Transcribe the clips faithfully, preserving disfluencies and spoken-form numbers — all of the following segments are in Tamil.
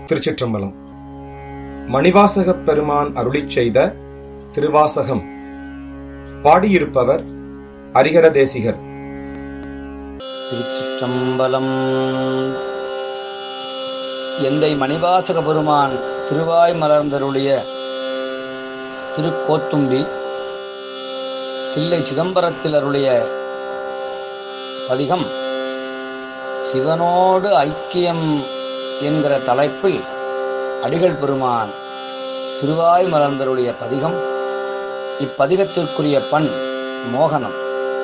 திருச்சிற்றம்பலம். மணிவாசகப் பெருமான் அருளிச் செய்த திருவாசகம். பாடியிருப்பவர் ஹரிஹர தேசிகர். திருச்சிற்றம்பலம். எந்தை மணிவாசக பெருமான் திருவாய் மலர்ந்தருளிய திருக்கோத்தும்பி தில்லை சிதம்பரத்தில் அருளிய பதிகம் சிவனோடு ஐக்கியம் என்கிற தலைப்பில் அடிகள் பெருமான் திருவாய் மலர்ந்தருளிய பதிகம். இப்பதிகத்திற்குரிய பண் மோகனம்.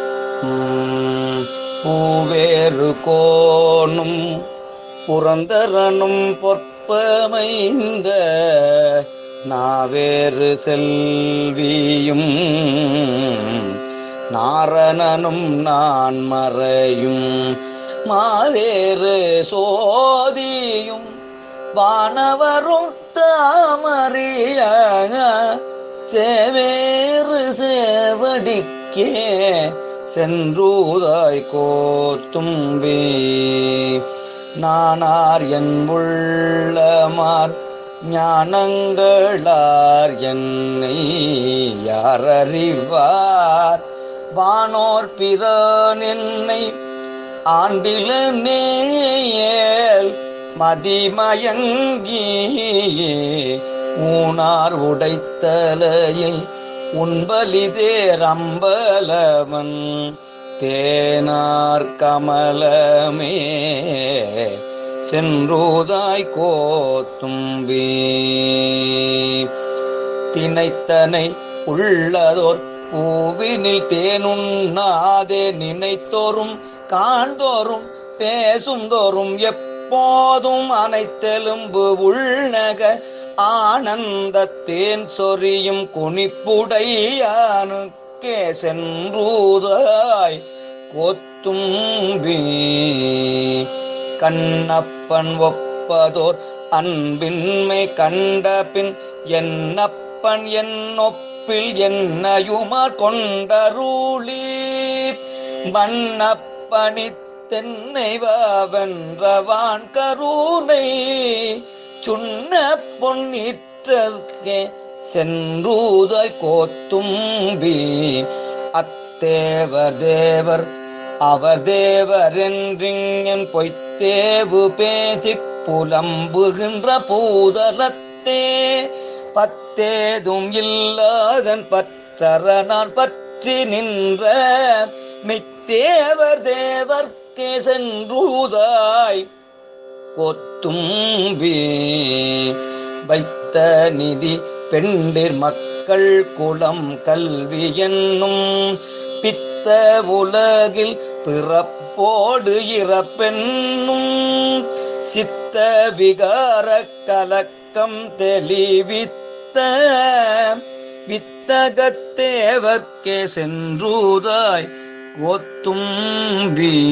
பூவேறு கோணும் புரந்தரனும் பொற்பமைந்த நாவேறு செல்வியும் நாரணனும் நான் மறையும் மாவேறு சோதியும் வானவரும் தாமறிய சேவேறு சேவடிக்கே சென்றூதாய் கோத்தும்பி நானார் என் உள்ளமார் ஞானங்களார் என்னை யாரறிவார் வானோர் பிறான் என்னை ஆண்டில நேயேல் மதிமயங்கி ஊனார் உடைத்தலையை உண்பலிதேரம்பலவன் தேனார் கமலமே சென்றூதாய் கோத்தும்பி தினைத்தனை உள்ளதோர் பூவினில் தேனுண்ணாதே நினைத்தோறும் காண்தோறும் பேசும் தோறும் எப்போதும் அனைத்தெலும்பு உள்நக ஆனந்தத்தேன் சொரியும் குனிப்புடையானுக்கே சென்றூதாய் கோத்தும்பி கண்ணப்பன் ஒப்பதோர் அன்பின்மை கண்டபின் என்னப்பன் என்னொப்பில் என்னையுமார் கொண்டருளி மன்னப்பனி தென்னைவாவென்றவான் கருணை சுண்ண பொன்னிற்றே சென்றூதாய் கோத்தும்பி அத்தேவர் தேவர் அவர் தேவர் என்றிங்கன் பொய்த்தேவு பேசி புலம்புகின்ற பூதலத்தே பத்தேதும் இல்லாதன் பற்றற நான் பற்றி நின்ற மெய்த்தேவர் தேவர்க்கே சென்றூதாய் கோத்தும்பி வைத்த நிதி பெண்டிர் மக்கள் குலம் கல்வி என்னும் பித்த உலகில் பிறப்போடு இறப்பென்னும் சித்த விகார கலக்கம் தெளிவித்த வித்தகத்தேவர்க்கே சென்றூதாய் கோத்தும்பி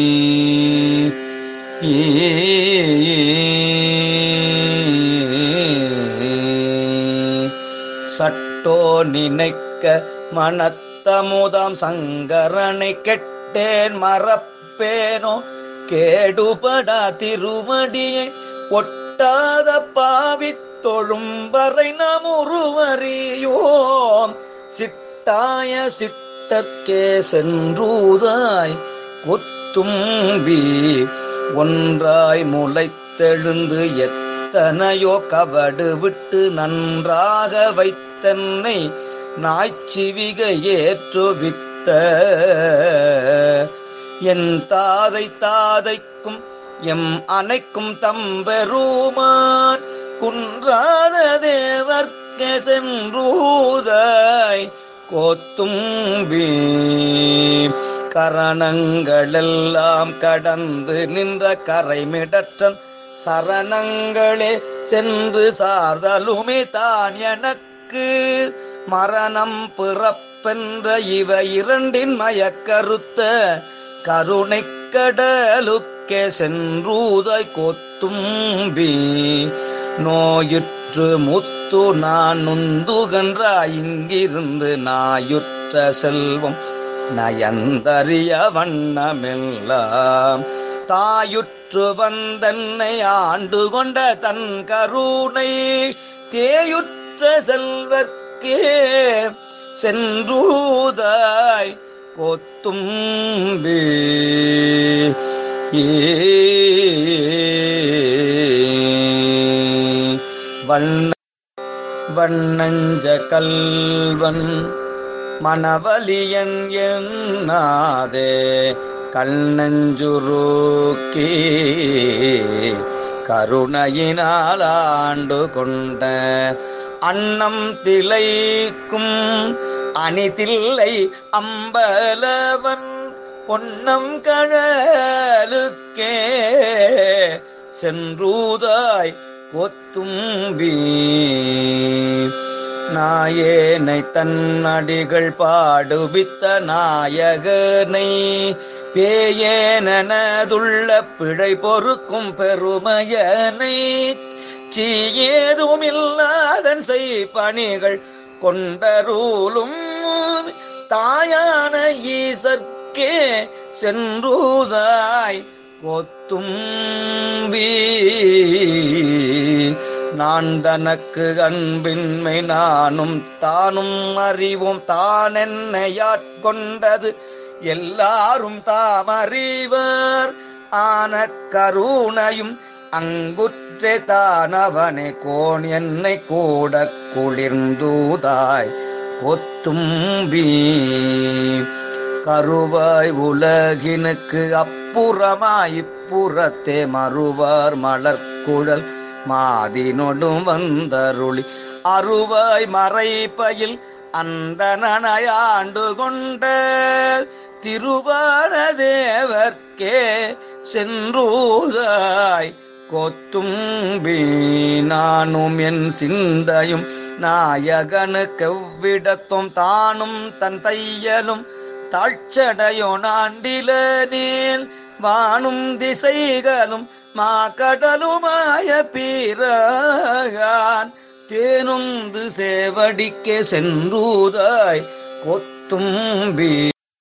சட்டோ நினைக்க மனத்தமுதாம் சங்கரனை கெட்டேன் மறப்பேனோ கேடுபடா திருவடியை ஒட்டாத பாவி தொழும்பறை நாம் உருவறியோம் சிட்டாய சிட்டற்கே சென்றூதாய் கொத்தும்பி ஒன்றாய் முளைத்தெழுந்து எத்தனையோ கவடு விட்டு நன்றாக வைத்தன்னை நாய்ச்சிவிக ஏற்றுவித்த என் தாதை தாதைக்கும் எம் அனைக்கும் தம்பெருமான் குன்றாத தேவர்க்கே சென்றூதாய் கோத்தும்பி கரணங்களெல்லாம் கடந்து நின்ற கரைமிடற்றன் சரணங்களே சென்று சார்தலுமே தான் எனக்கு மரணம் பிறப்பென்ற இவ இரண்டின் மயக்கருத்த கருணை கடலுக்கே சென்றூதாய் கோத்தும்பி நோயுற்று முத்து நான் நுந்துகன்ற இங்கிருந்து நாயுற்ற செல்வம் நயந்தறிய வண்ணமெல்லாம் தாயுற்று வந்தன்னை ஆண்டு கொண்ட தன் கருணை தேயுற்ற செல்வர்க்கே சென்றூதாய் கோத்தும்பி வண்ண வண்ணஞ்ச கல்வன் மணவலியன் என்னாதே கண்ணஞ்சுருக்கி கருணையினால் ஆண்டு கொண்ட அன்னம் திளைக்கும் அணிதில்லை அம்பலவன் பொன்னம் கழலுக்கே சென்றூதாய் கொத்தும்பி நாயேனை தன்னடிகள் பாடுவித்த நாயகனை பேயேனதுள்ள பிழை பொறுக்கும் பெருமையனை சீயேதுமில்லாதன் செய் பணிகள் கொண்டருளும் தாயான ஈசற்கே சென்றூதாய் கொத்தும்பி நான் தனக்கு அன்பின்மை நானும் தானும் அறிவும் தான் என்னையாட்கொண்டது எல்லாரும் தாம் அறிவர் ஆன கருணையும் அங்குற்றே தானவனே கோன் என்னை கூட குளிர்ந்தூதாய் கொத்தும்பி கருவாய் உலகினுக்கு அப்புறமாய் இப்புறத்தே மறுவார் மலர்குழல் மாதினொடும் வந்தருளி அருவாய் மறைப்பயில் அந்த நனையாண்டு கொண்ட திருவான தேவர்க்கே சென்றூதாய் கொத்தும்பி நானும் என் சிந்தையும் நாயகனுக்கு எவ்விடத்தும் தானும் தன் தையலும் தாழ்ச்சடையோ நாண்டிலேன் வானும் திசைகளும் மா கடலுமாய பீரகான் தேனுந்து சேவடிக்கே சென்றூதாய் கொத்தும்பி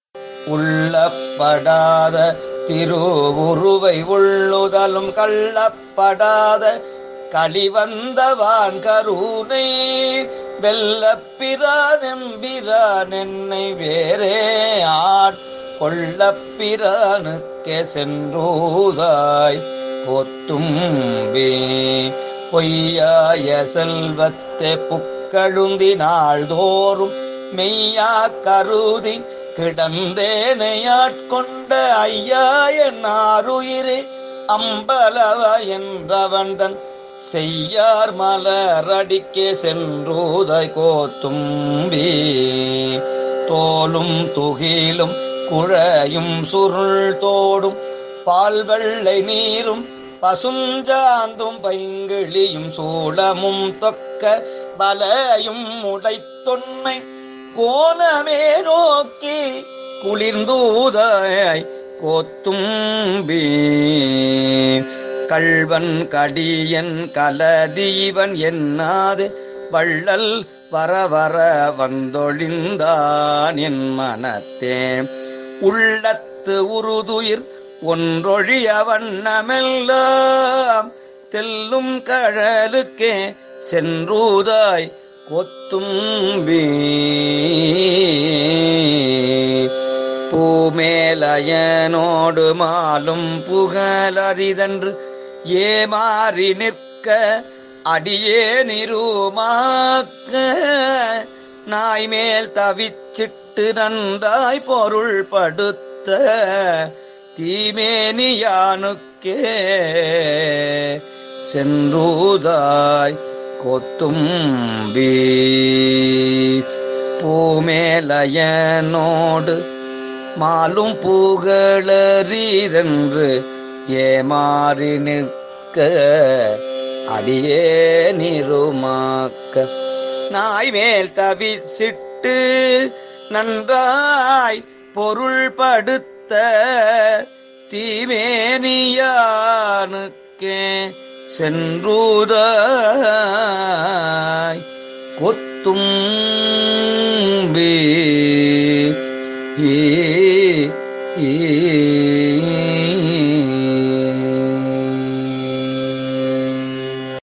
உள்ளப்படாத திருவுருவை உள்ளுதலும் கள்ளப்படாத களிவந்தவான் கருணை வெல்லப்பிரான் எம்பிரான் என்னை வேறே ஆட் கொள்ளப்பிரானுக்கே சென்றூதாய் கொத்தும்பி பொய்யாய செல்வத்தை புக்கழுந்தி நாள்தோறும் மெய்யா கருதி கிடந்தேனையாட்கொண்ட ஐயா என்னாருயிரே அம்பலவ என்றவன்தன் செய்யார் மலரடிக்கே சென்றூதாய் கோத்தும்பி தோலும் துகிலும் குழையும் சுருள் தோடும் பால் வெள்ளை நீரும் பசுஞ்சாந்தும் பைங்கிளியும் சூளமும் தொக்க வலையும் உடைத்தொன்மை கோலமே நோக்கி குளிர்ந்தூதாய் கோத்தும்பி கள்வன் கடியன் கலதீவன் என்னாது வள்ளல் வர வர வந்தொழிந்தான் என் மனத்தே உள்ளத்து உருதுயிர் ஒன்றொழிய வண்ணமெல்லாம் தெல்லும் கழலுக்கே சென்றூதாய் கொத்தும்பி பூமேலயனோடு மாலும் புகழறிதன்று ஏமாறி நிற்க அடியே நிருமாக்க நாய்மேல் தவிச்சிட்டு நன்றாய் பொருள் படுத்த தீமேனியானுக்கே சென்றூதாய் கொத்தும்பி பூமேலயனோடு மாலும் புகழறிதென்று ஏமாறி நிற்க அடியே நிருமாக்க நாய்மேல் தவிசிட்டு நன்றாய் பொருள் படுத்த தீமேனியானுக்கே சென்றூதாய் கொத்தும்பி ஈ